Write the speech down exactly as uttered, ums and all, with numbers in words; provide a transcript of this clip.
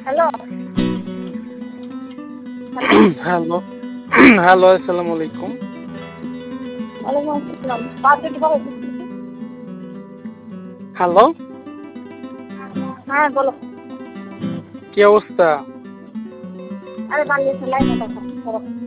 Hello hello hello আসসালামু আলাইকুম। ওয়ালাইকুম আসসালাম। বাজেট ভালো দিচ্ছি। হ্যালো, হ্যাঁ বলো। কি অবস্থা? আরে বাংলাদেশের লাইন কথা বলো।